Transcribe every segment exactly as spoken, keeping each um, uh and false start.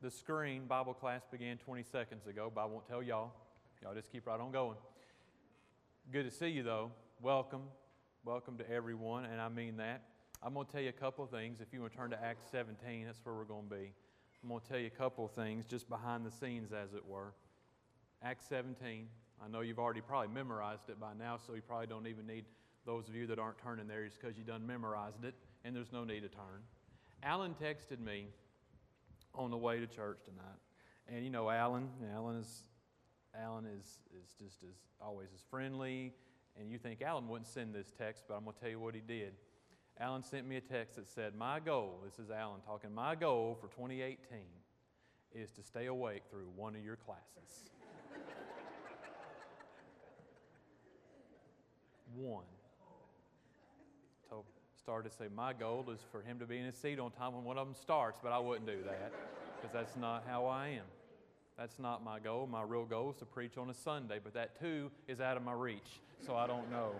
the screen, Bible class began twenty seconds ago, but I won't tell y'all. Y'all just keep right on going. Good to see you, though. Welcome. Welcome to everyone, and I mean that. I'm going to tell you a couple of things. If you want to turn to Acts seventeen, that's where we're going to be. I'm going to tell you a couple of things just behind the scenes, as it were. Acts seventeen. I know you've already probably memorized it by now, so you probably don't even need, those of you that aren't turning there, just because you done memorized it, and there's no need to turn. Alan texted me on the way to church tonight. And you know Alan, Alan is Alan is, is just as always as friendly, and you think Alan wouldn't send this text, but I'm going to tell you what he did. Alan sent me a text that said, my goal, this is Alan talking, my goal for twenty eighteen is to stay awake through one of your classes. One. So started to say, my goal is for him to be in his seat on time when one of them starts, but I wouldn't do that because that's not how I am. That's not my goal. My real goal is to preach on a Sunday, but that too is out of my reach, so I don't know.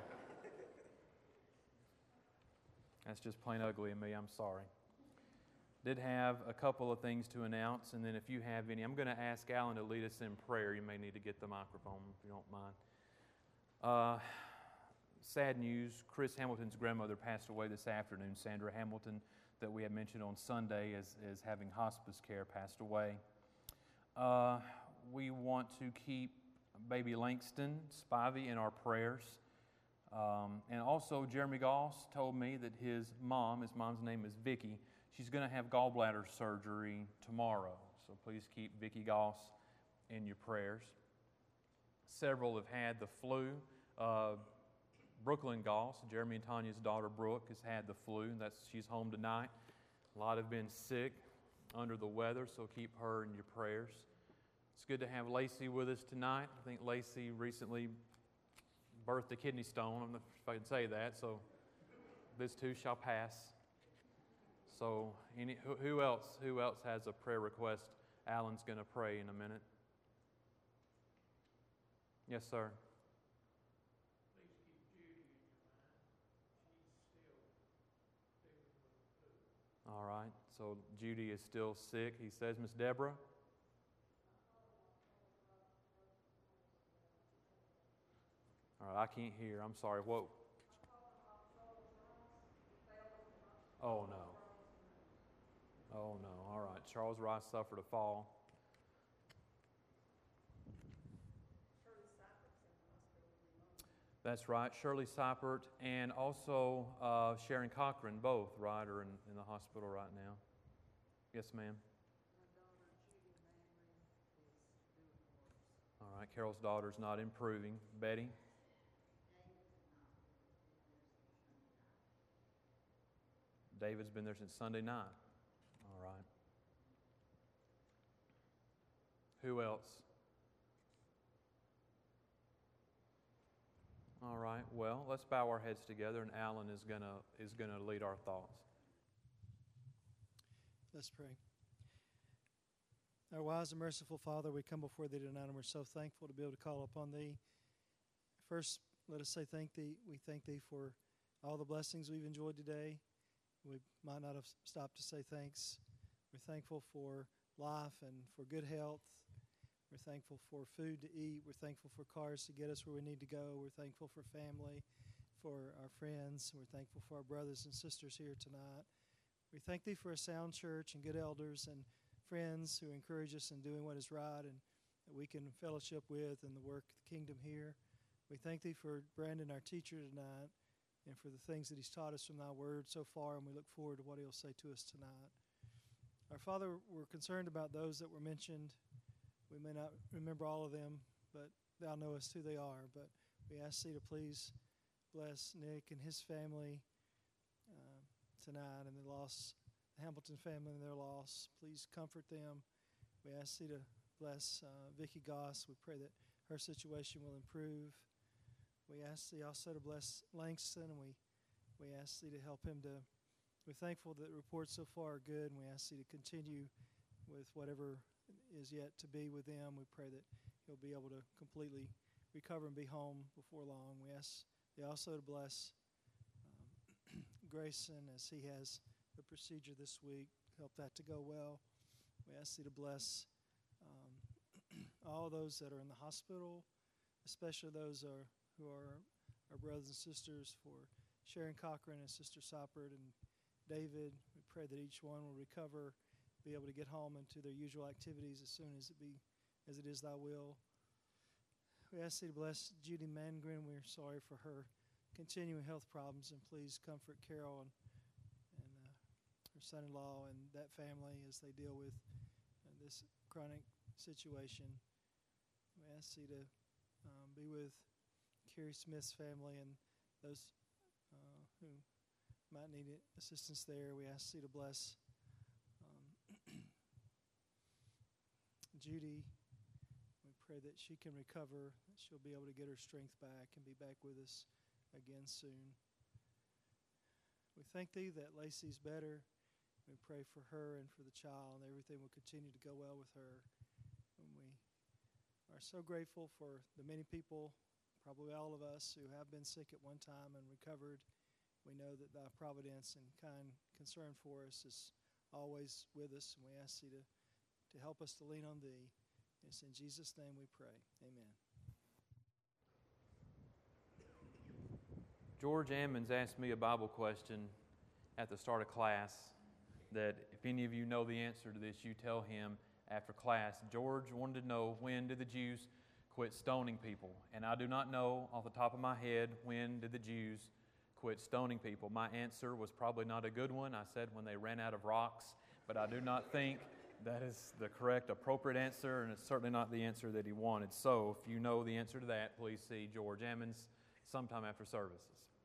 That's just plain ugly in me. I'm sorry. Did have a couple of things to announce, and then if you have any, I'm going to ask Alan to lead us in prayer. You may need to get the microphone if you don't mind. Uh, sad news, Chris Hamilton's grandmother passed away this afternoon. Sandra Hamilton, that we had mentioned on Sunday as, as having hospice care, passed away. Uh, we want to keep baby Langston Spivey in our prayers. Um, and also, Jeremy Goss told me that his mom, his mom's name is Vicky, she's going to have gallbladder surgery tomorrow. So please keep Vicky Goss in your prayers. Several have had the flu. Uh, Brooklyn Goss, Jeremy and Tanya's daughter Brooke, has had the flu. That's she's home tonight. A lot have been sick, under the weather, so keep her in your prayers. It's good to have Lacey with us tonight. I think Lacey recently birthed a kidney stone. I don't know if I can say that, so this too shall pass. So any, who, who else who else has a prayer request? Alan's going to pray in a minute. Yes, sir. Please keep Judy in your mind. She's still dealing with the flu. All right, so Judy is still sick. He says, Miss Deborah? All right, I can't hear. I'm sorry. What? Oh, no. Oh, no. All right. Charles Rice suffered a fall. That's right. Shirley Seipert and also uh, Sharon Cochran, both, right, are in, in the hospital right now. Yes, ma'am. All right. Carol's daughter's not improving. Betty? David's been there since Sunday night. All right. Who else? All right. Well, let's bow our heads together, and Alan is gonna is gonna lead our thoughts. Let's pray. Our wise and merciful Father, we come before Thee tonight, and we're so thankful to be able to call upon Thee. First, let us say thank Thee. We thank Thee for all the blessings we've enjoyed today. We might not have stopped to say thanks. We're thankful for life and for good health. We're thankful for food to eat. We're thankful for cars to get us where we need to go. We're thankful for family, for our friends. We're thankful for our brothers and sisters here tonight. We thank Thee for a sound church and good elders and friends who encourage us in doing what is right and that we can fellowship with in the work of the kingdom here. We thank Thee for Brandon, our teacher tonight, and for the things that he's taught us from Thy word so far, and we look forward to what he'll say to us tonight. Our Father, we're concerned about those that were mentioned. We may not remember all of them, but Thou knowest who they are. But we ask Thee to please bless Nick and his family uh, tonight and the loss, the Hamilton family and their loss. Please comfort them. We ask Thee to bless uh, Vicky Goss. We pray that her situation will improve. We ask Thee also to bless Langston, and we, we ask Thee to help him to, we're thankful that the reports so far are good, and we ask Thee to continue with whatever is yet to be with them. We pray that he'll be able to completely recover and be home before long. We ask Thee also to bless um, Grayson as he has the procedure this week. Help that to go well. We ask Thee to bless um, all those that are in the hospital, especially those are, who are our brothers and sisters, for Sharon Cochran and Sister Soppert and David. We pray that each one will recover, be able to get home into their usual activities as soon as it be as it is Thy will. We ask Thee to bless Judy Mangren. We're sorry for her continuing health problems, and please comfort Carol and, and uh, her son-in-law and that family as they deal with uh, this chronic situation. We ask Thee to um, be with Carrie Smith's family and those uh, who might need assistance there. We ask Thee to bless um, Judy. We pray that she can recover, that she'll be able to get her strength back and be back with us again soon. We thank Thee that Lacey's better. We pray for her and for the child, and everything will continue to go well with her. And we are so grateful for the many people, probably all of us, who have been sick at one time and recovered. We know that Thy providence and kind concern for us is always with us, and we ask Thee to, to help us to lean on Thee. It's in Jesus' name we pray. Amen. George Ammons asked me a Bible question at the start of class that if any of you know the answer to this, you tell him after class. George wanted to know, when did the Jews quit stoning people? And I do not know off the top of my head, when did the Jews quit stoning people? My answer was probably not a good one. I said when they ran out of rocks, but I do not think that is the correct, appropriate answer, and it's certainly not the answer that he wanted. So if you know the answer to that, please see George Ammons sometime after services.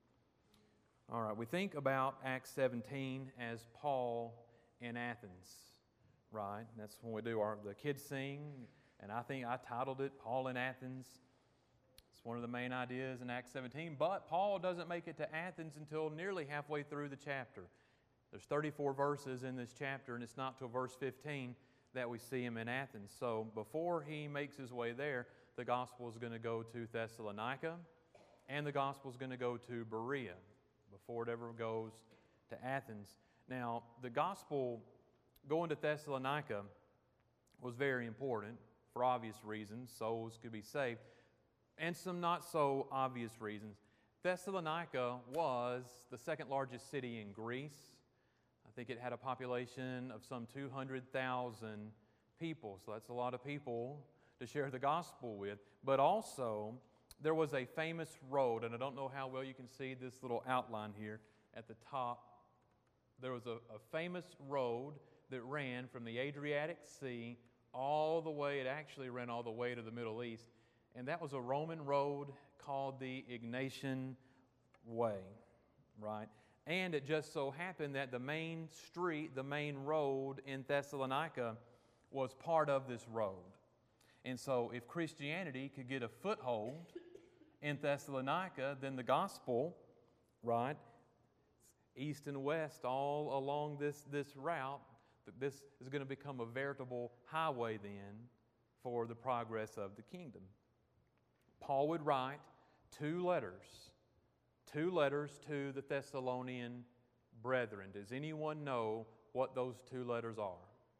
All right, we think about Acts seventeen as Paul in Athens, right? That's when we do our, the kids sing, and I think I titled it Paul in Athens. It's one of the main ideas in Acts seventeen, but Paul doesn't make it to Athens until nearly halfway through the chapter. There's thirty-four verses in this chapter, and it's not till verse fifteen that we see him in Athens. So before he makes his way there, the gospel is going to go to Thessalonica, and the gospel is going to go to Berea before it ever goes to Athens. Now, the gospel going to Thessalonica was very important for obvious reasons. Souls could be saved, and some not so obvious reasons. Thessalonica was the second largest city in Greece. I think it had a population of some two hundred thousand people, so that's a lot of people to share the gospel with. But also, there was a famous road, and I don't know how well you can see this little outline here at the top. There was a, a famous road that ran from the Adriatic Sea all the way, it actually ran all the way to the Middle East, and that was a Roman road called the Egnatian Way, right? And it just so happened that the main street, the main road in Thessalonica was part of this road. And so if Christianity could get a foothold in Thessalonica, then the gospel, right, east and west all along this, this route, this is going to become a veritable highway then for the progress of the kingdom. Paul would write two letters, two letters to the Thessalonian brethren. Does anyone know what those two letters are?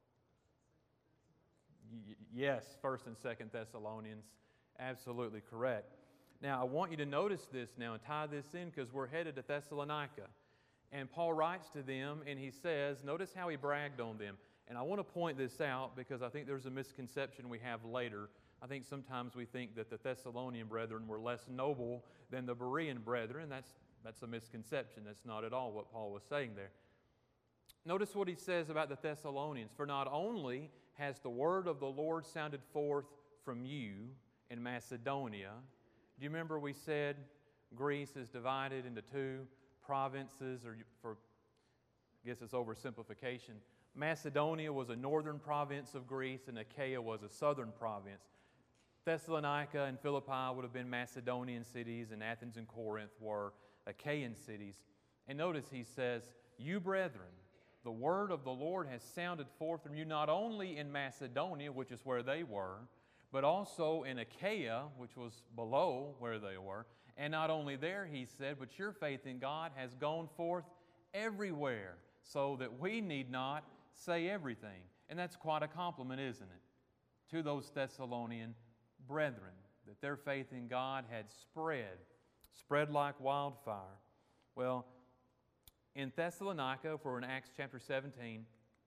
Y- yes, First and Second Thessalonians. Absolutely correct. Now, I want you to notice this now and tie this in because we're headed to Thessalonica. And Paul writes to them and he says, notice how he bragged on them. And I want to point this out because I think there's a misconception we have later. I think sometimes we think that the Thessalonian brethren were less noble than the Berean brethren. That's, that's a misconception. That's not at all what Paul was saying there. Notice what he says about the Thessalonians. For not only has the word of the Lord sounded forth from you in Macedonia. Do you remember we said Greece is divided into two provinces, or for, I guess it's oversimplification. Macedonia was a northern province of Greece and Achaia was a southern province. Thessalonica and Philippi would have been Macedonian cities, and Athens and Corinth were Achaean cities. And notice he says, you brethren, the word of the Lord has sounded forth from you not only in Macedonia, which is where they were, but also in Achaia, which was below where they were. And not only there, he said, but your faith in God has gone forth everywhere, so that we need not say everything. And that's quite a compliment, isn't it, to those Thessalonian brethren, that their faith in God had spread, spread like wildfire. Well, in Thessalonica, if we're in Acts chapter seventeen,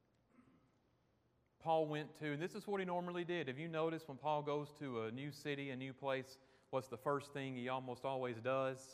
Paul went to, and this is what he normally did. Have you noticed when Paul goes to a new city, a new place, what's the first thing he almost always does?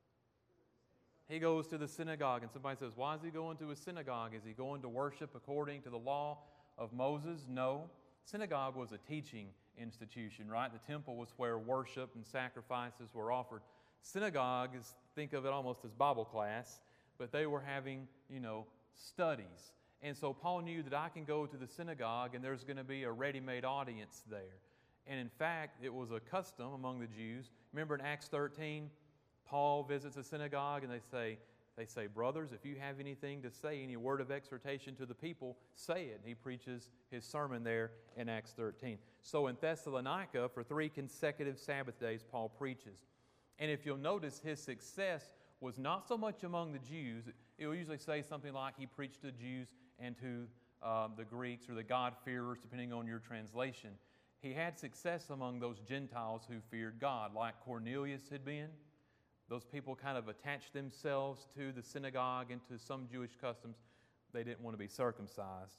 He goes to the synagogue, and somebody says, why is he going to a synagogue? Is he going to worship according to the law of Moses? No. Synagogue was a teaching institution, right? The temple was where worship and sacrifices were offered. Synagogue is, think of it almost as Bible class, but they were having, you know, studies. And so Paul knew that I can go to the synagogue and there's going to be a ready-made audience there. And in fact, it was a custom among the Jews. Remember in Acts thirteen, Paul visits a synagogue and they say, they say, brothers, if you have anything to say, any word of exhortation to the people, say it. And he preaches his sermon there in Acts thirteen. So in Thessalonica, for three consecutive Sabbath days, Paul preaches. And if you'll notice, his success was not so much among the Jews. It will usually say something like he preached to the Jews and to um, the Greeks or the God-fearers, depending on your translation. He had success among those Gentiles who feared God, like Cornelius had been. Those people kind of attached themselves to the synagogue and to some Jewish customs. They didn't want to be circumcised.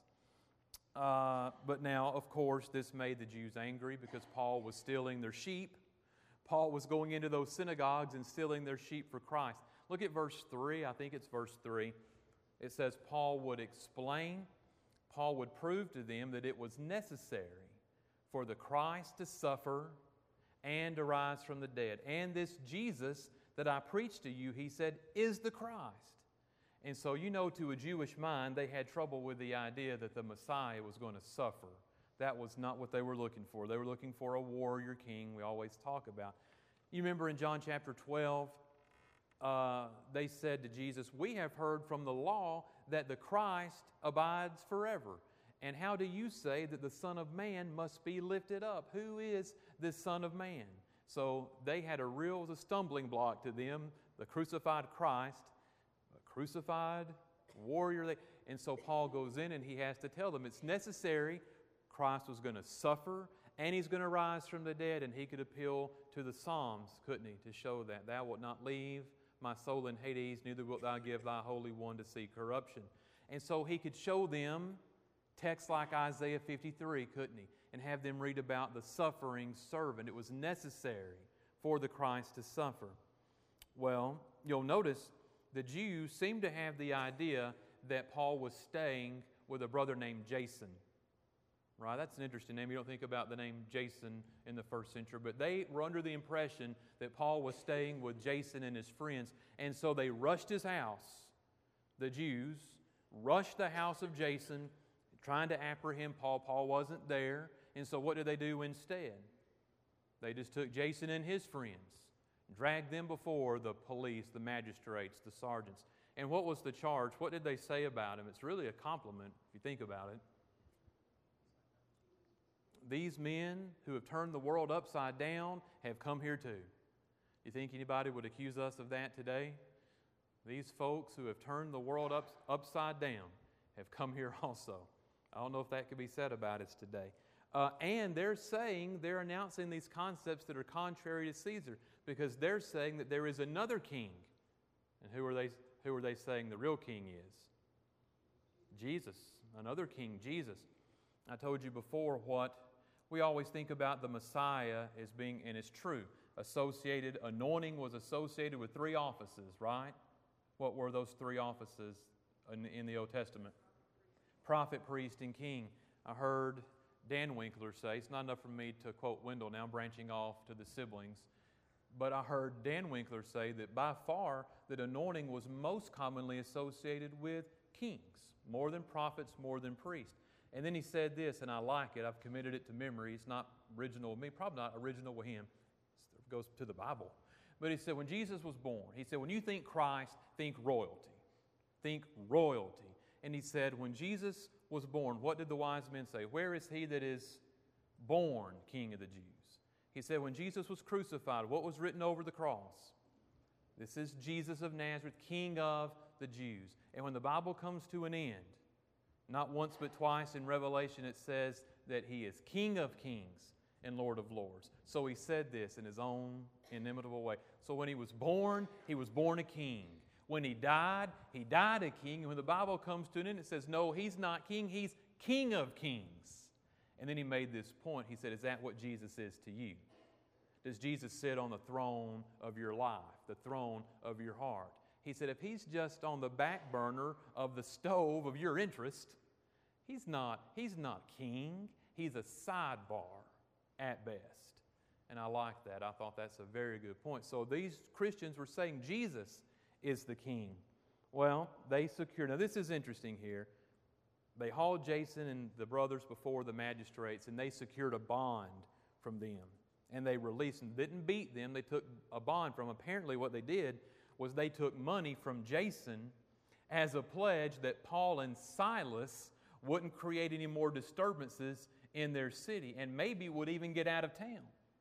Uh, but now, of course, this made the Jews angry because Paul was stealing their sheep. Paul was going into those synagogues and stealing their sheep for Christ. Look at verse three. I think it's verse three. It says Paul would explain, Paul would prove to them that it was necessary for the Christ to suffer and to rise from the dead. And this Jesus that I preach to you, he said, is the Christ. And so, you know, to a Jewish mind, they had trouble with the idea that the Messiah was going to suffer. That was not what they were looking for. They were looking for a warrior king we always talk about. You remember in John chapter twelve, uh, they said to Jesus, we have heard from the law that the Christ abides forever. And how do you say that the Son of Man must be lifted up? Who is this Son of Man? So they had a real a stumbling block to them, the crucified Christ, a crucified warrior. And so Paul goes in and he has to tell them it's necessary. Christ was going to suffer and he's going to rise from the dead. And he could appeal to the Psalms, couldn't he, to show that. Thou wilt not leave my soul in Hades, neither wilt thou give thy Holy One to see corruption. And so he could show them texts like Isaiah fifty-three, couldn't he? And have them read about the suffering servant. It was necessary for the Christ to suffer. Well, you'll notice the Jews seem to have the idea that Paul was staying with a brother named Jason. Right? That's an interesting name. You don't think about the name Jason in the first century, but they were under the impression that Paul was staying with Jason and his friends, and so they rushed his house. The Jews rushed the house of Jason, trying to apprehend Paul. Paul wasn't there. And so what did they do instead? They just took Jason and his friends, dragged them before the police, the magistrates, the sergeants. And what was the charge? What did they say about him? It's really a compliment if you think about it. These men who have turned the world upside down have come here too. You think anybody would accuse us of that today? These folks who have turned the world up, upside down have come here also. I don't know if that could be said about us today. Uh, and they're saying, they're announcing these concepts that are contrary to Caesar because they're saying that there is another king. And who are they, who are they saying the real king is? Jesus, another king, Jesus. I told you before what we always think about the Messiah as being, and it's true, associated, anointing was associated with three offices, right? What were those three offices in, in the Old Testament? Prophet, priest, and king. I heard Dan Winkler say, it's not enough for me to quote Wendell now, branching off to the siblings, but I heard Dan Winkler say that by far that anointing was most commonly associated with kings, more than prophets, more than priests. And then he said this, and I like it, I've committed it to memory, it's not original with me, probably not original with him, it goes to the Bible. But he said when Jesus was born, he said when you think Christ, think royalty, think royalty. And he said, when Jesus was born, what did the wise men say? Where is he that is born King of the Jews? He said, when Jesus was crucified, what was written over the cross? This is Jesus of Nazareth, King of the Jews. And when the Bible comes to an end, Not once but twice in Revelation it says that He is King of kings and Lord of lords. So He said this in His own inimitable way. So when He was born, He was born a king. When He died, He died a king. And when the Bible comes to an end, it says, no, He's not king, He's King of kings. And then He made this point. He said, is that what Jesus is to you? Does Jesus sit on the throne of your life, the throne of your heart? He said, if He's just on the back burner of the stove of your interest, He's not, he's not king. He's a sidebar at best. And I like that. I thought that's a very good point. So these Christians were saying Jesus is the king. Well, they secured. Now this is interesting here. They hauled Jason and the brothers before the magistrates, and they secured a bond from them. And they released them. Didn't beat them. They took a bond from them. Apparently what they did was they took money from Jason as a pledge that Paul and Silas wouldn't create any more disturbances in their city and maybe would even get out of town.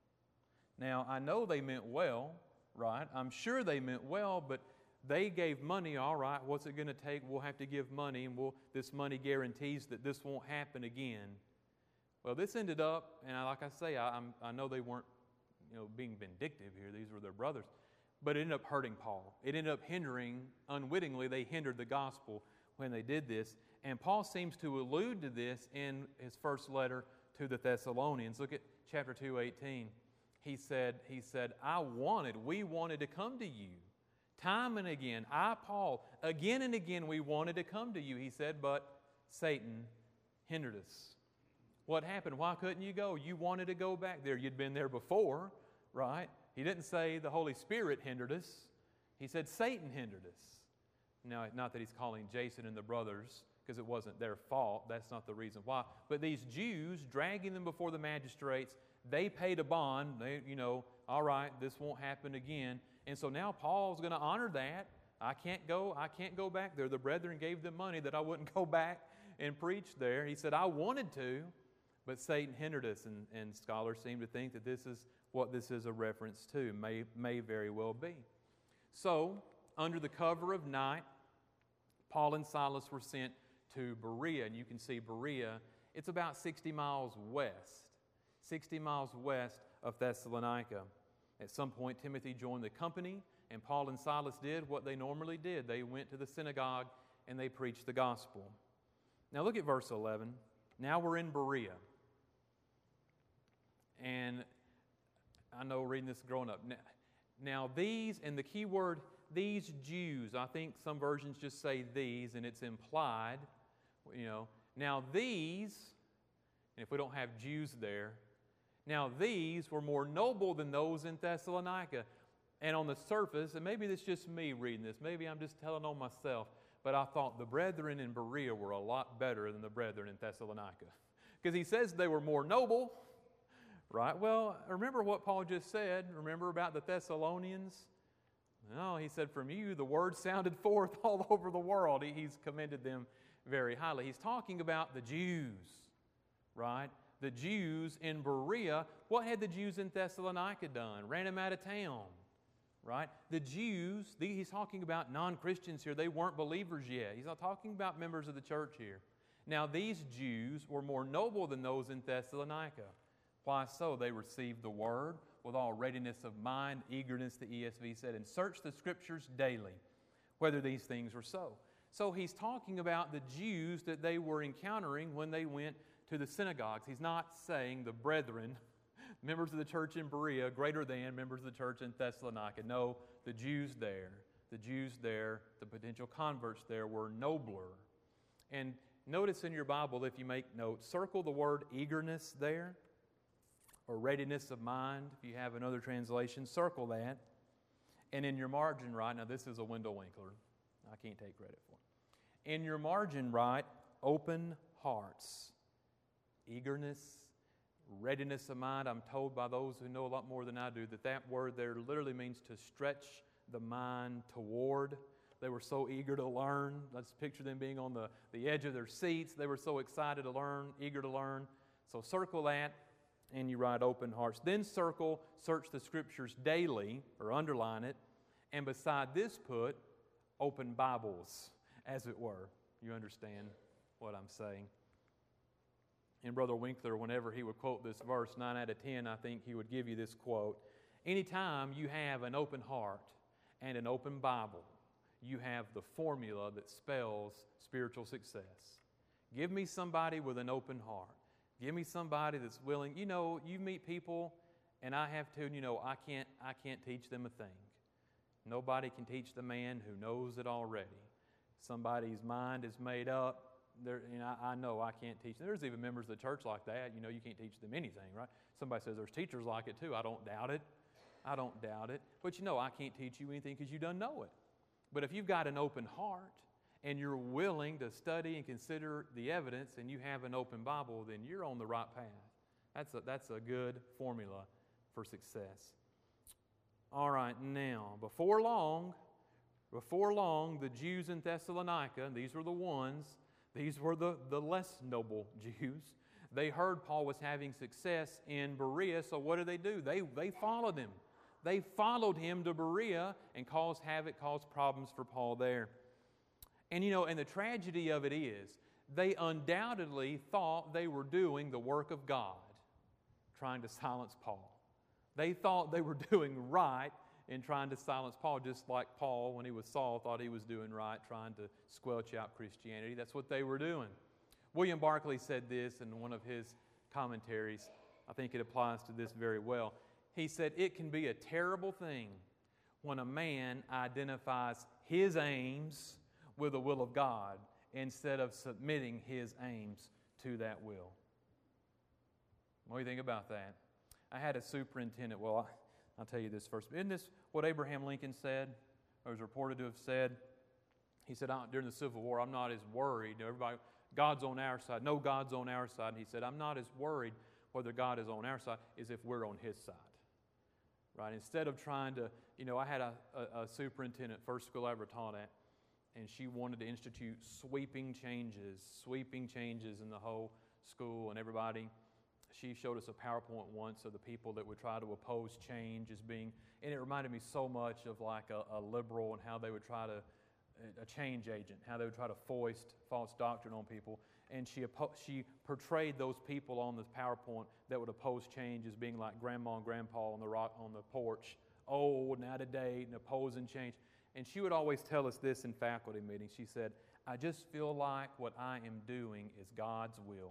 Now, I know they meant well, right? I'm sure they meant well, but they gave money. All right, what's it going to take? We'll have to give money, and we'll, this money guarantees that this won't happen again. Well, this ended up, and I, like I say, I, I'm, I know they weren't you know, being vindictive here. These were their brothers. But it ended up hurting Paul. It ended up hindering, unwittingly, they hindered the gospel when they did this. And Paul seems to allude to this in his first letter to the Thessalonians. Look at chapter two, eighteen. He said, he said, I wanted, we wanted to come to you. Time and again, I, Paul, again and again we wanted to come to you, he said, but Satan hindered us. What happened? Why couldn't you go? You wanted to go back there. You'd been there before, right? He didn't say the Holy Spirit hindered us. He said Satan hindered us. Now, not that he's calling Jason and the brothers, because it wasn't their fault. That's not the reason why. But these Jews, dragging them before the magistrates, they paid a bond. They, you know, all right, this won't happen again. And so now Paul's going to honor that. I can't go, I can't go back there. The brethren gave them money that I wouldn't go back and preach there. He said, I wanted to, but Satan hindered us. And, and scholars seem to think that this is what this is a reference to. May, may very well be. So, under the cover of night, Paul and Silas were sent to Berea, and you can see Berea, it's about sixty miles west, sixty miles west of Thessalonica. At some point, Timothy joined the company, and Paul and Silas did what they normally did. They went to the synagogue, and they preached the gospel. Now look at verse eleven. Now we're in Berea. And I know reading this growing up. Now, now these, and the key word, these Jews, I think some versions just say these, and it's implied, you know. Now these, and if we don't have Jews there, now these were more noble than those in Thessalonica. And on the surface, and maybe it's just me reading this, maybe I'm just telling on myself, but I thought the brethren in Berea were a lot better than the brethren in Thessalonica. Because he says they were more noble, right? Well, remember what Paul just said. Remember about the Thessalonians? No, he said, from you the word sounded forth all over the world. He, he's commended them very highly. He's talking about the Jews, right? The Jews in Berea. What had the Jews in Thessalonica done? Ran them out of town, right? The Jews, the, he's talking about non-Christians here. They weren't believers yet. He's not talking about members of the church here. Now, these Jews were more noble than those in Thessalonica. Why so? They received the word with all readiness of mind, eagerness, the E S V said, and searched the Scriptures daily, whether these things were so. So he's talking about the Jews that they were encountering when they went to the synagogues. He's not saying the brethren, members of the church in Berea, greater than members of the church in Thessalonica. No, the Jews there, the Jews there, the potential converts there were nobler. And notice in your Bible, if you make notes, circle the word eagerness there, or readiness of mind, if you have another translation, circle that. And in your margin right, now this is a Wendell Winkler. I can't take credit for it. In your margin right, open hearts. Eagerness, readiness of mind. I'm told by those who know a lot more than I do that that word there literally means to stretch the mind toward. They were so eager to learn. Let's picture them being on the, the edge of their seats. They were so excited to learn, eager to learn. So circle that. And you write open hearts. Then circle, search the Scriptures daily, or underline it. And beside this put, open Bibles, as it were. You understand? what I'm saying. And Brother Winkler, whenever he would quote this verse, nine out of ten, I think he would give you this quote. Anytime you have an open heart and an open Bible, you have the formula that spells spiritual success. Give me somebody with an open heart. Give me somebody that's willing. You know, you meet people, and I have to, you know, I can't, I can't teach them a thing. Nobody can teach the man who knows it already. Somebody's mind is made up. There, you know, I, I know I can't teach them. There's even members of the church like that. You know, you can't teach them anything, right? Somebody says there's teachers like it too. I don't doubt it. I don't doubt it. But you know, I can't teach you anything because you don't know it. But if you've got an open heart and you're willing to study and consider the evidence and you have an open Bible, then you're on the right path. That's a, that's a good formula for success. All right, now, before long, before long, the Jews in Thessalonica, these were the ones, these were the, the less noble Jews, they heard Paul was having success in Berea, so what did they do? They, they followed him. They followed him to Berea and caused havoc, caused problems for Paul there. And you know, and the tragedy of it is, they undoubtedly thought they were doing the work of God, trying to silence Paul. They thought they were doing right in trying to silence Paul, just like Paul, when he was Saul, thought he was doing right, trying to squelch out Christianity. That's what they were doing. William Barclay said this in one of his commentaries. I think it applies to this very well. He said, it can be a terrible thing when a man identifies his aims with the will of God instead of submitting his aims to that will. What do you think about that? I had a superintendent, well, I, I'll tell you this first. Isn't this what Abraham Lincoln said, or was reported to have said? He said, during the Civil War, I'm not as worried. Everybody, God's on our side. No, God's on our side. And he said, I'm not as worried whether God is on our side as if we're on His side. Right? Instead of trying to, you know, I had a, a, a superintendent, first school I ever taught at, and she wanted to institute sweeping changes, sweeping changes in the whole school and everybody. She showed us a PowerPoint once of the people that would try to oppose change as being, and it reminded me so much of like a, a liberal and how they would try to, a change agent, how they would try to foist false doctrine on people. And she she portrayed those people on the PowerPoint that would oppose change as being like grandma and grandpa on the rock on the porch, old and out of date and opposing change. And she would always tell us this in faculty meetings. She said, I just feel like what I am doing is God's will.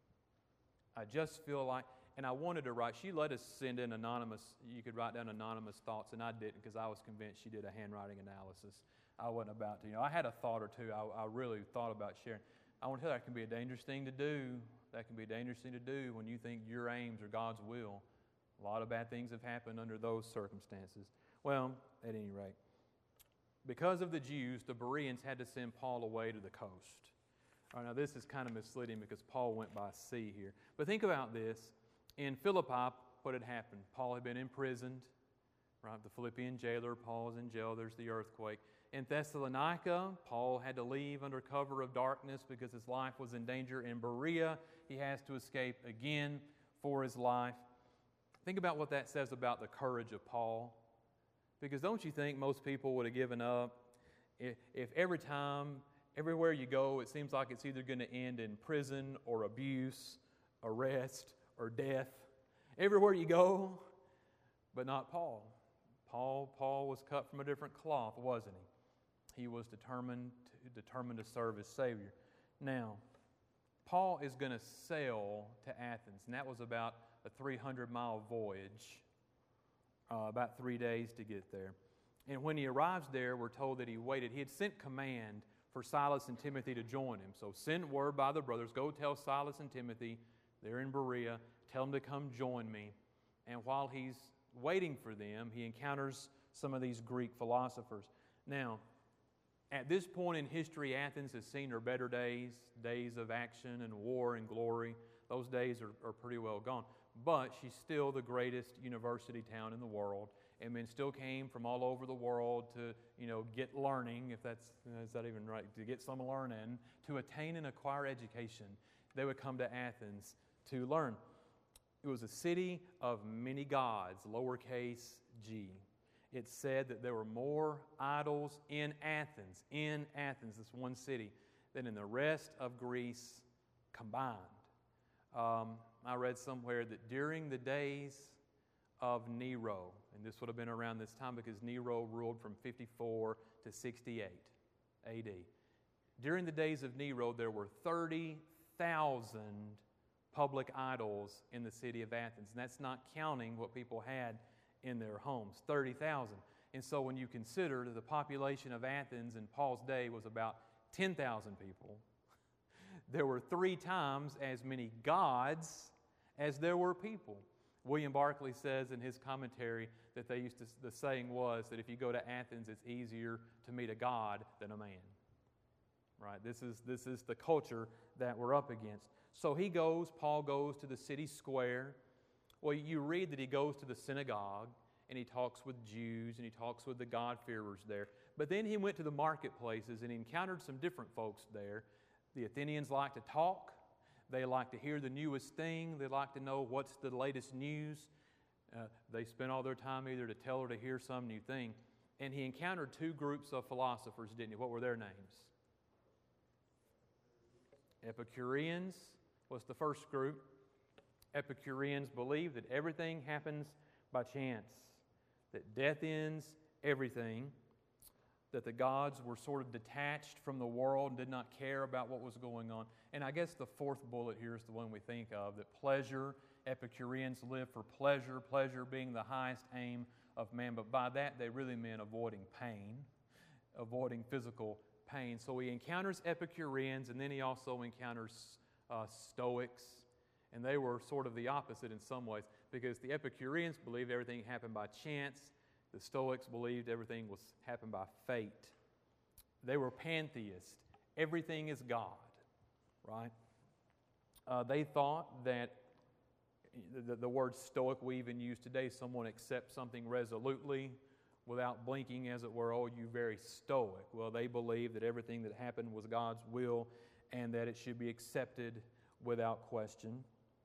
I just feel like, and I wanted to write, she let us send in anonymous, you could write down anonymous thoughts, and I didn't because I was convinced she did a handwriting analysis. I wasn't about to, you know, I had a thought or two I, I really thought about sharing. I want to tell you, that can be a dangerous thing to do. That can be a dangerous thing to do when you think your aims are God's will. A lot of bad things have happened under those circumstances. Well, at any rate, because of the Jews, the Bereans had to send Paul away to the coast. All right, now this is kind of misleading because Paul went by sea here. But think about this. In Philippi, what had happened? Paul had been imprisoned. Right, the Philippian jailer, Paul was in jail. There's the earthquake. In Thessalonica, Paul had to leave under cover of darkness because his life was in danger. In Berea, he has to escape again for his life. Think about what that says about the courage of Paul. Because don't you think most people would have given up if, if every time, everywhere you go, it seems like it's either going to end in prison or abuse, arrest or death. Everywhere you go, but not Paul. Paul, Paul was cut from a different cloth, wasn't he? He was determined to, determined to serve as Savior. Now, Paul is going to sail to Athens, and that was about a three hundred mile voyage, uh, about three days to get there. And when he arrives there, we're told that he waited. He had sent command for Silas and Timothy to join him. So send word by the brothers, go tell Silas and Timothy, they're in Berea, tell them to come join me. And while he's waiting for them, he encounters some of these Greek philosophers. Now, at this point in history, Athens has seen her better days, days of action and war and glory. Those days are, are pretty well gone. But she's still the greatest university town in the world. And men still came from all over the world to, you know, get learning, if that's, is that even right, to get some learning, to attain and acquire education. They would come to Athens to learn. It was a city of many gods, lowercase g. It said that there were more idols in Athens, in Athens, this one city, than in the rest of Greece combined. Um, I read somewhere that during the days of Nero, and this would have been around this time because Nero ruled from fifty-four to sixty-eight A D. During the days of Nero, there were thirty thousand public idols in the city of Athens. And that's not counting what people had in their homes, thirty thousand. And so when you consider that the population of Athens in Paul's day was about ten thousand people, there were three times as many gods as there were people. William Barclay says in his commentary that they used to, the saying was that if you go to Athens, it's easier to meet a god than a man. Right? This is, this is the culture that we're up against. So he goes, Paul goes to the city square. Well, you read that he goes to the synagogue and he talks with Jews and he talks with the God-fearers there. But then he went to the marketplaces and he encountered some different folks there. The Athenians like to talk. They like to hear the newest thing. They like to know what's the latest news. Uh, they spend all their time either to tell or to hear some new thing. And he encountered two groups of philosophers, didn't he? What were their names? Epicureans was the first group. Epicureans believed that everything happens by chance, that death ends everything, that the gods were sort of detached from the world and did not care about what was going on. And I guess the fourth bullet here is the one we think of, that pleasure, Epicureans live for pleasure, pleasure being the highest aim of man. But by that, they really meant avoiding pain, avoiding physical pain. So he encounters Epicureans, and then he also encounters uh, Stoics, and they were sort of the opposite in some ways, because the Epicureans believed everything happened by chance. The Stoics believed everything was happened by fate. They were pantheists. Everything is God, right? Uh, they thought that the, the word Stoic we even use today, someone accepts something resolutely without blinking, as it were. Oh, you very stoic. Well, they believed that everything that happened was God's will and that it should be accepted without question.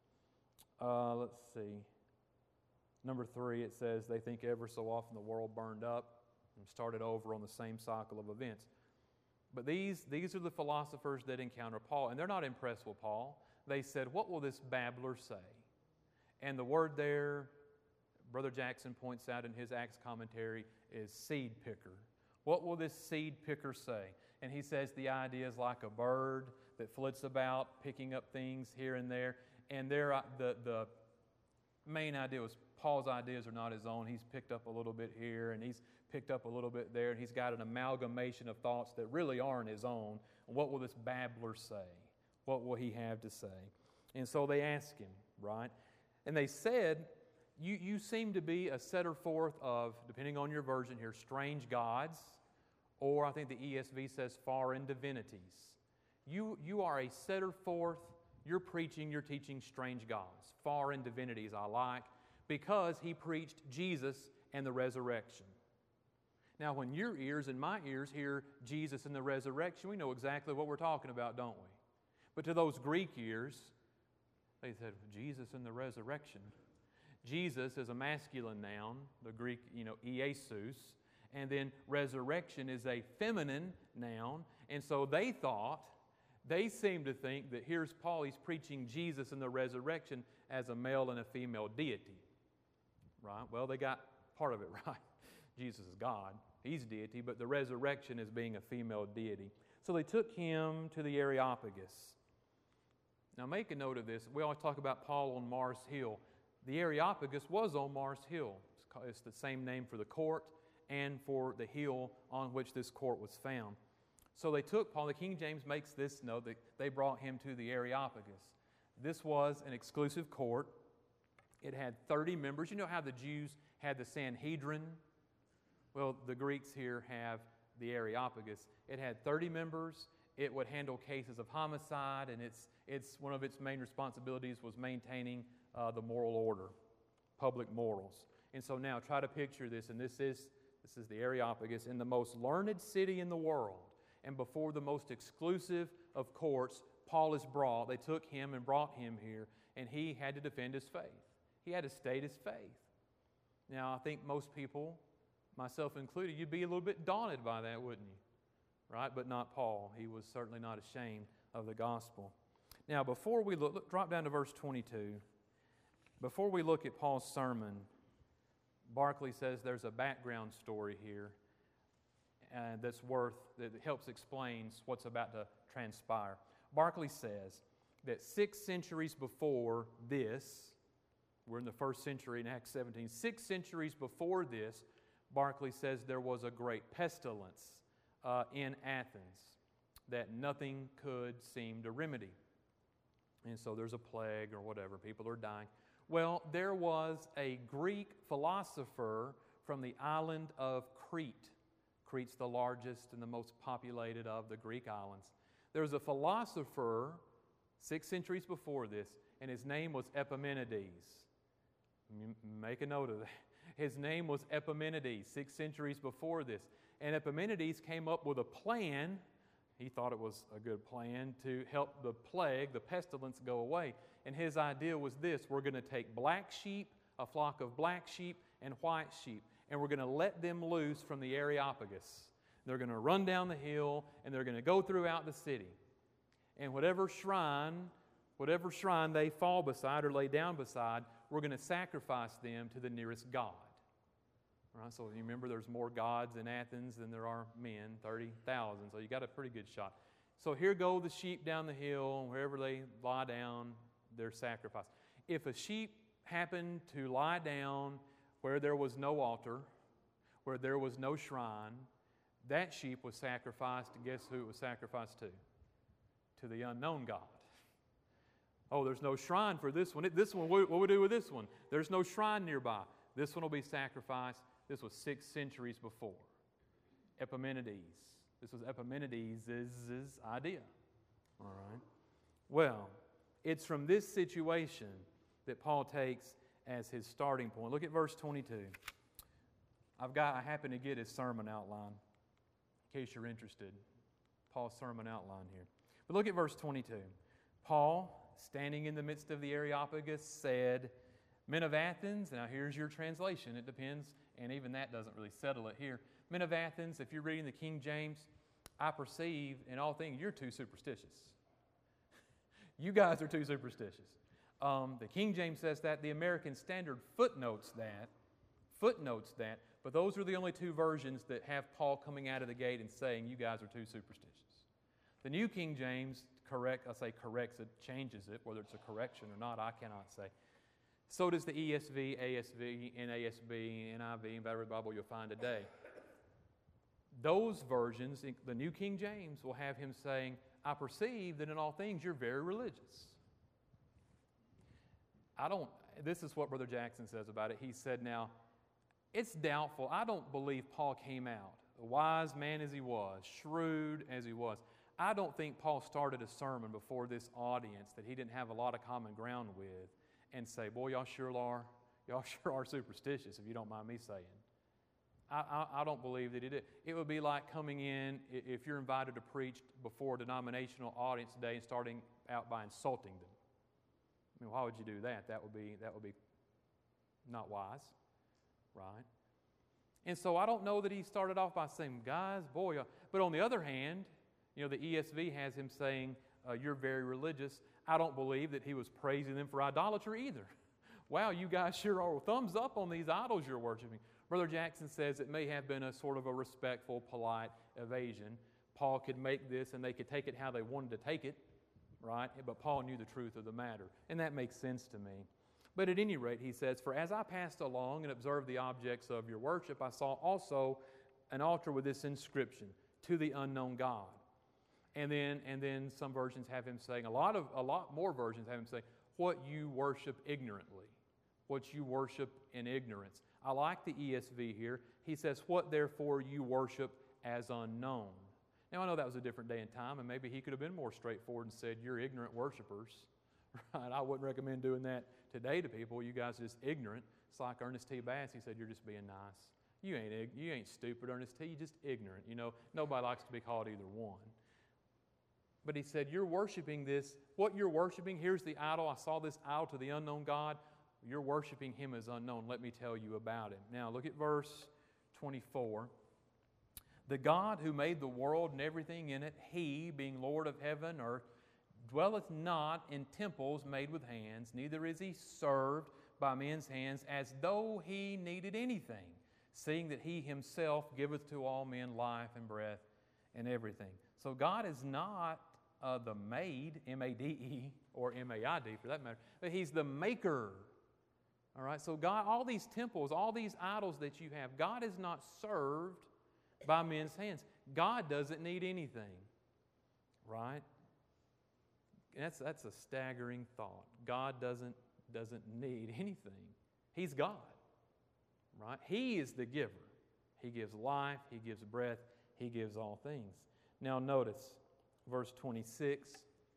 Uh, let's see. Number three, it says they think ever so often the world burned up and started over on the same cycle of events. But these, these are the philosophers that encounter Paul, and they're not impressed with Paul. They said, what will this babbler say? And the word there, Brother Jackson points out in his Acts commentary, is seed picker. What will this seed picker say? And he says the idea is like a bird that flits about, picking up things here and there. And there, the, the main idea was Paul's ideas are not his own. He's picked up a little bit here, and he's picked up a little bit there, and he's got an amalgamation of thoughts that really aren't his own. What will this babbler say? What will he have to say? And so they ask him, right? And they said, you, you seem to be a setter forth of, depending on your version here, strange gods, or I think the E S V says foreign divinities. You, you are a setter forth, you're preaching, you're teaching strange gods, foreign divinities I like, because he preached Jesus and the resurrection. Now, when your ears and my ears hear Jesus and the resurrection, we know exactly what we're talking about, don't we? But to those Greek ears, they said, Jesus and the resurrection. Jesus is a masculine noun, the Greek, you know, Iesus, and then resurrection is a feminine noun. And so they thought, they seemed to think that here's Paul, he's preaching Jesus and the resurrection as a male and a female deity. Right? Well, they got part of it right. Jesus is God. He's deity, but the resurrection is being a female deity. So they took him to the Areopagus. Now make a note of this. We always talk about Paul on Mars Hill. The Areopagus was on Mars Hill. It's the same name for the court and for the hill on which this court was found. So they took Paul. The King James makes this note that they brought him to the Areopagus. This was an exclusive court. It had thirty members. You know how the Jews had the Sanhedrin? Well, the Greeks here have the Areopagus. It had thirty members. It would handle cases of homicide, and it's, it's one of its main responsibilities was maintaining uh, the moral order, public morals. And so now try to picture this, and this is, this is the Areopagus in the most learned city in the world, and before the most exclusive of courts, Paul is brought. They took him and brought him here, and he had to defend his faith. He had to state his faith. Now, I think most people, myself included, you'd be a little bit daunted by that, wouldn't you? right? But not Paul. He was certainly not ashamed of the gospel. Now, before we look, look drop down to verse twenty-two. Before we look at Paul's sermon, Barclay says there's a background story here uh, that's worth, that helps explains what's about to transpire. Barclay says that six centuries before this, we're in the first century in Acts seventeen, six centuries before this, Barclay says there was a great pestilence uh, in Athens that nothing could seem to remedy. And so there's a plague or whatever, people are dying. Well, there was a Greek philosopher from the island of Crete. Crete's the largest and the most populated of the Greek islands. There was a philosopher six centuries before this, and his name was Epimenides. Make a note of that. His name was Epimenides, six centuries before this. And Epimenides came up with a plan. He thought it was a good plan to help the plague, the pestilence, go away. And his idea was this: we're going to take black sheep, a flock of black sheep, and white sheep, and we're going to let them loose from the Areopagus. They're going to run down the hill, and they're going to go throughout the city. And whatever shrine, whatever shrine they fall beside or lay down beside, we're going to sacrifice them to the nearest god. All right, so you remember there's more gods in Athens than there are men, thirty thousand, so you got a pretty good shot. So here go the sheep down the hill, and wherever they lie down, they're sacrificed. If a sheep happened to lie down where there was no altar, where there was no shrine, that sheep was sacrificed, and guess who it was sacrificed to? To the unknown God. Oh, there's no shrine for this one. This one, what do we do with this one? There's no shrine nearby. This one will be sacrificed. This was six centuries before. Epimenides. This was Epimenides' idea. All right. Well, it's from this situation that Paul takes as his starting point. Look at verse twenty-two. I've got, I happen to get his sermon outline, in case you're interested. Paul's sermon outline here. But look at verse twenty-two. Paul, standing in the midst of the Areopagus, said, "Men of Athens," now here's your translation, it depends, and even that doesn't really settle it here. "Men of Athens," if you're reading the King James, "I perceive in all things you're too superstitious." You guys are too superstitious. Um, the King James says that. The American Standard footnotes that. Footnotes that. But those are the only two versions that have Paul coming out of the gate and saying, you guys are too superstitious. The New King James correct, I say corrects it, changes it, whether it's a correction or not, I cannot say. So does the E S V, A S V, N A S B, N I V, and every Bible you'll find today. Those versions, the New King James, will have him saying, "I perceive that in all things you're very religious." I don't, this is what Brother Jackson says about it. He said, now, it's doubtful. I don't believe Paul came out, a wise man as he was, shrewd as he was. I don't think Paul started a sermon before this audience that he didn't have a lot of common ground with and say, boy, y'all sure are, y'all sure are superstitious, if you don't mind me saying. I, I, I don't believe that he did. It would be like coming in, if you're invited to preach before a denominational audience today and starting out by insulting them. I mean, why would you do that? That would be, that would be not wise, right? And so I don't know that he started off by saying, guys, boy, uh, but on the other hand, you know, the E S V has him saying, uh, you're very religious. I don't believe that he was praising them for idolatry either. Wow, you guys sure are. Thumbs up on these idols you're worshiping. Brother Jackson says it may have been a sort of a respectful, polite evasion. Paul could make this and they could take it how they wanted to take it, right? But Paul knew the truth of the matter, and that makes sense to me. But at any rate, he says, "For as I passed along and observed the objects of your worship, I saw also an altar with this inscription, to the unknown God." And then, and then some versions have him saying, a lot of, a lot more versions have him say, what you worship ignorantly, what you worship in ignorance. I like the E S V here. He says, what therefore you worship as unknown. Now, I know that was a different day and time, and maybe he could have been more straightforward and said, you're ignorant worshipers. Right? I wouldn't recommend doing that today to people. You guys are just ignorant. It's like Ernest T. Bass. He said, you're just being nice. You ain't, you ain't stupid, Ernest T. You're just ignorant. You know, nobody likes to be called either one. But he said, you're worshiping this. What you're worshiping, here's the idol. I saw this idol to the unknown God. You're worshiping him as unknown. Let me tell you about him. Now, look at verse twenty-four. The God who made the world and everything in it, He, being Lord of heaven and earth, dwelleth not in temples made with hands, neither is He served by men's hands as though He needed anything, seeing that He Himself giveth to all men life and breath and everything. So God is not uh, the made, M A D E, or M A I D for that matter, but He's the maker. All right, so God, all these temples, all these idols that you have, God is not served by men's hands. God doesn't need anything, right? That's, that's a staggering thought. God doesn't, doesn't need anything. He's God, right? He is the giver. He gives life, He gives breath, He gives all things. Now notice verse twenty-six.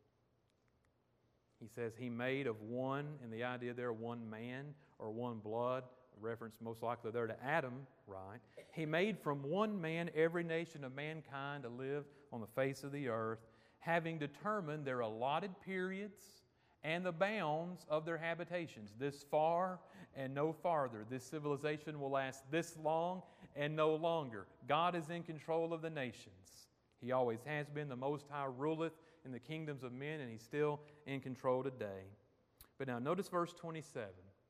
He says, He made of one, and the idea there, one man or one blood, a reference most likely there to Adam, right? He made from one man every nation of mankind to live on the face of the earth, having determined their allotted periods and the bounds of their habitations, this far and no farther. This civilization will last this long and no longer. God is in control of the nations. He always has been. The Most High ruleth in the kingdoms of men, and He's still in control today. But now notice verse twenty-seven.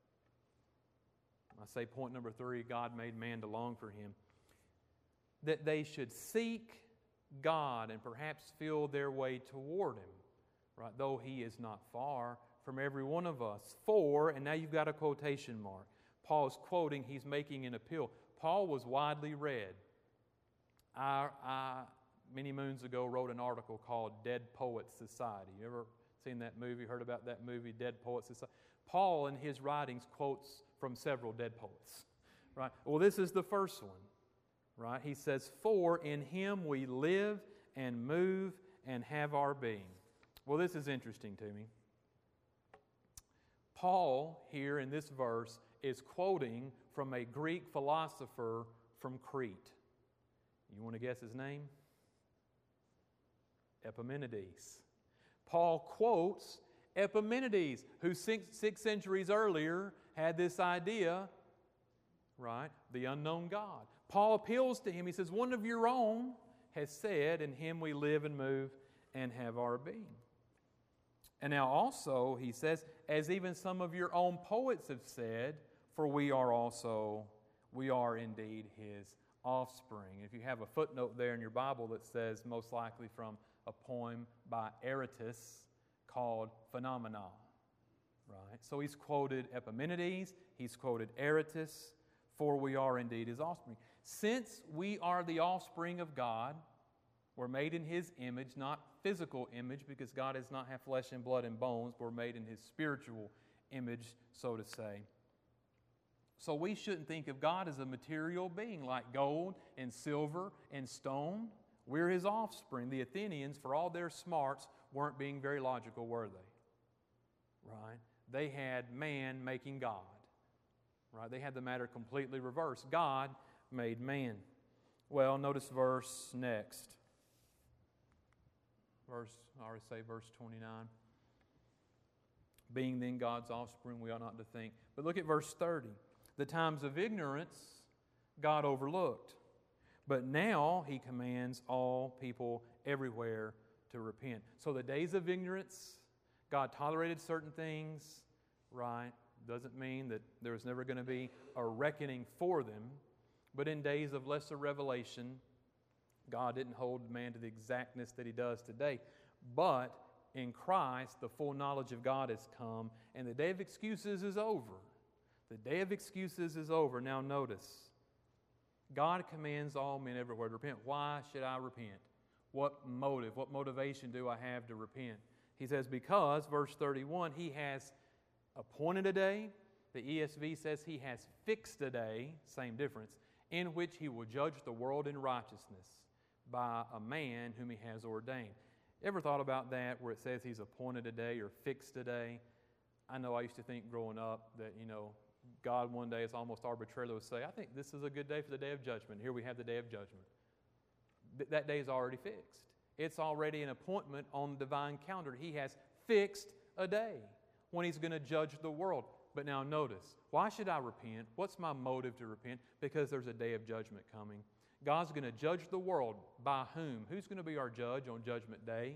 I say point number three, God made man to long for Him. That they should seek God and perhaps feel their way toward Him, right? Though He is not far from every one of us. For, and now you've got a quotation mark. Paul's quoting, he's making an appeal. Paul was widely read. I, I many moons ago wrote an article called Dead Poets Society. You ever seen that movie, heard about that movie, Dead Poets Society? Paul in his writings quotes from several dead poets, right? Well, this is the first one, right? He says, for in Him we live and move and have our being. Well, this is interesting to me. Paul here in this verse is quoting from a Greek philosopher from Crete. You want to guess his name? Epimenides. Paul quotes Epimenides, who six, six centuries earlier had this idea, right? The unknown God. Paul appeals to him. He says, one of your own has said, in Him we live and move and have our being. And now also, he says, as even some of your own poets have said, for we are also, we are indeed His offspring. If you have a footnote there in your Bible that says, most likely from a poem by Aratus called Phenomena, right? So he's quoted Epimenides, he's quoted Aratus, for we are indeed His offspring. Since we are the offspring of God, we're made in His image, not physical image, because God does not have flesh and blood and bones, but we're made in His spiritual image, so to say. So we shouldn't think of God as a material being like gold and silver and stone. We're His offspring. The Athenians, for all their smarts, weren't being very logical, were they? Right? They had man making God. Right? They had the matter completely reversed. God made man. Well, notice verse next. Verse, I already say verse twenty-nine. Being then God's offspring, we ought not to think. But look at verse thirty. The times of ignorance God overlooked, but now He commands all people everywhere to repent. So the days of ignorance, God tolerated certain things, right? Doesn't mean that there was never going to be a reckoning for them. But in days of lesser revelation, God didn't hold man to the exactness that He does today. But in Christ, the full knowledge of God has come, and the day of excuses is over. The day of excuses is over. Now notice, God commands all men everywhere to repent. Why should I repent? What motive, what motivation do I have to repent? He says, because, verse thirty-one, He has appointed a day. The E S V says He has fixed a day, same difference, in which He will judge the world in righteousness by a man whom He has ordained. Ever thought about that, where it says He's appointed a day or fixed a day? I know I used to think growing up that, you know, God one day is almost arbitrarily would say, I think this is a good day for the day of judgment. Here we have the day of judgment. Th- that day is already fixed. It's already an appointment on the divine calendar. He has fixed a day when He's going to judge the world. But now notice, why should I repent? What's my motive to repent? Because there's a day of judgment coming. God's going to judge the world. By whom? Who's going to be our judge on Judgment Day?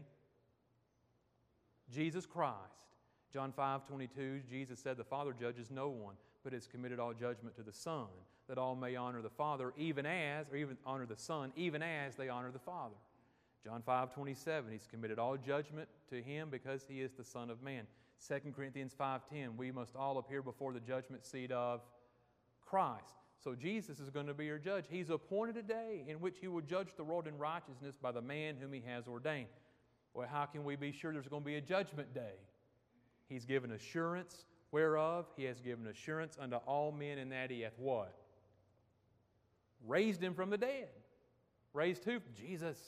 Jesus Christ. John five twenty-two, Jesus said, the Father judges no one, but has committed all judgment to the Son, that all may honor the Father, even as, or even honor the Son, even as they honor the Father. John five twenty-seven, He's committed all judgment to Him because He is the Son of Man. Second Corinthians five ten, we must all appear before the judgment seat of Christ. So Jesus is going to be your judge. He's appointed a day in which He will judge the world in righteousness by the man whom He has ordained. Well, how can we be sure there's going to be a judgment day? He's given assurance, whereof He has given assurance unto all men, in that He hath what? Raised Him from the dead. Raised who? Jesus.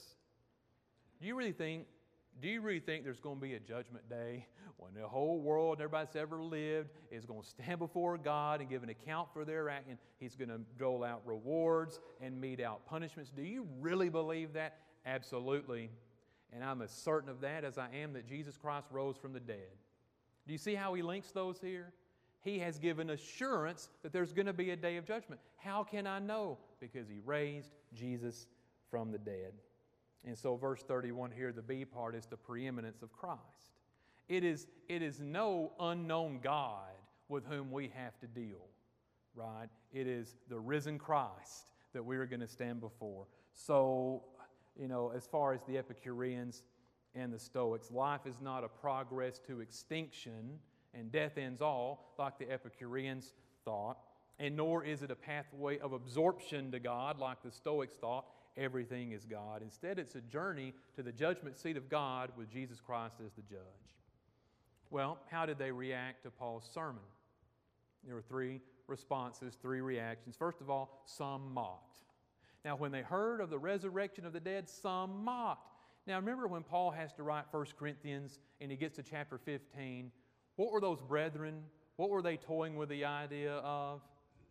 Do you really think, do you really think there's going to be a judgment day when the whole world, everybody that's ever lived, is going to stand before God and give an account for their act, and He's going to dole out rewards and mete out punishments? Do you really believe that? Absolutely. And I'm as certain of that as I am that Jesus Christ rose from the dead. Do you see how He links those here? He has given assurance that there's going to be a day of judgment. How can I know? Because He raised Jesus from the dead. And so verse thirty-one here, the B part, is the preeminence of Christ. It is, it is no unknown God with whom we have to deal, right? It is the risen Christ that we are going to stand before. So, you know, as far as the Epicureans and the Stoics, life is not a progress to extinction and death ends all, like the Epicureans thought, and nor is it a pathway of absorption to God, like the Stoics thought. Everything is God. Instead, it's a journey to the judgment seat of God with Jesus Christ as the judge. Well, how did they react to Paul's sermon? There were three responses, three reactions. First of all, some mocked. Now, when they heard of the resurrection of the dead, some mocked. Now, remember when Paul has to write First Corinthians and he gets to chapter fifteen, what were those brethren, what were they toying with the idea of?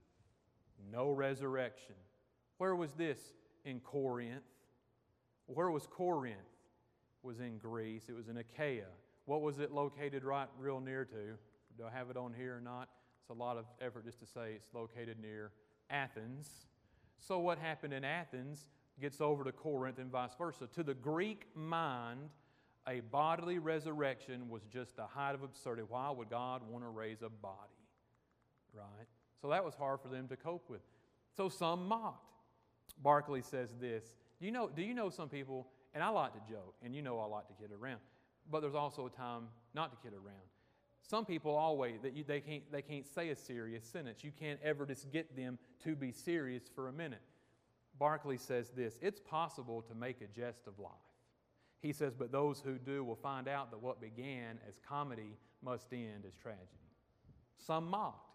No resurrection. Where was this? In Corinth. Where was Corinth? It was in Greece. It was in Achaia. What was it located right real near to? Do I have it on here or not? It's a lot of effort just to say it's located near Athens. So what happened in Athens gets over to Corinth and vice versa. To the Greek mind, a bodily resurrection was just the height of absurdity. Why would God want to raise a body? Right? So that was hard for them to cope with. So some mocked. Barclay says this, do you know, do you know some people, and I like to joke, and you know I like to kid around, but there's also a time not to kid around. Some people always, that you, they, can't, they can't say a serious sentence. You can't ever just get them to be serious for a minute. Barclay says this, it's possible to make a jest of life. He says, but those who do will find out that what began as comedy must end as tragedy. Some mocked.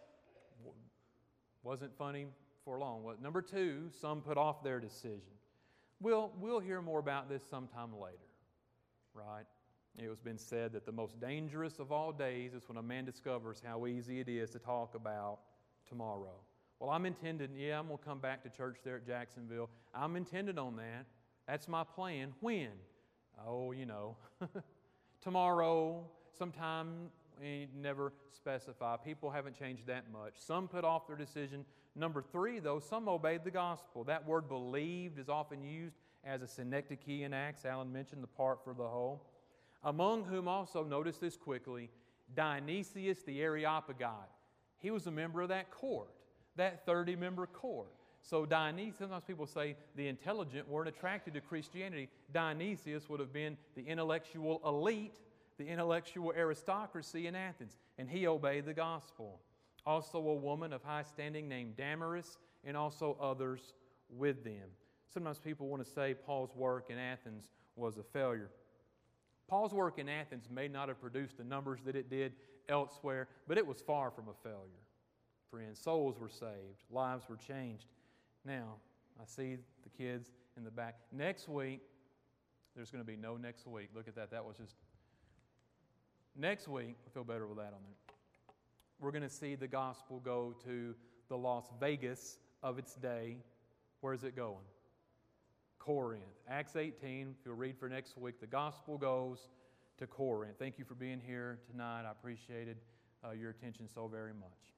Wasn't funny for long. Well, number two, some put off their decision. We'll, we'll hear more about this sometime later, right? It has been said that the most dangerous of all days is when a man discovers how easy it is to talk about tomorrow. Well, I'm intended, yeah, I'm going to come back to church there at Jacksonville. I'm intended on that. That's my plan. When? Oh, you know, tomorrow, sometime, we never specify. People haven't changed that much. Some put off their decision. Number three, though, some obeyed the gospel. That word believed is often used as a synecdoche in Acts. Alan mentioned the part for the whole. Among whom also, notice this quickly, Dionysius the Areopagite. He was a member of that court, that thirty-member court. So Dionysius, sometimes people say the intelligent weren't attracted to Christianity. Dionysius would have been the intellectual elite, the intellectual aristocracy in Athens, and he obeyed the gospel. Also a woman of high standing named Damaris, and also others with them. Sometimes people want to say Paul's work in Athens was a failure. Paul's work in Athens may not have produced the numbers that it did elsewhere, but it was far from a failure. Friends, souls were saved, lives were changed. Now, I see the kids in the back. Next week, there's going to be no next week. Look at that. That was just... Next week, I feel better with that on there. We're going to see the gospel go to the Las Vegas of its day. Where's it going? Corinth. Acts eighteen, if you'll read for next week, the gospel goes to Corinth. Thank you for being here tonight. I appreciated uh, your attention so very much.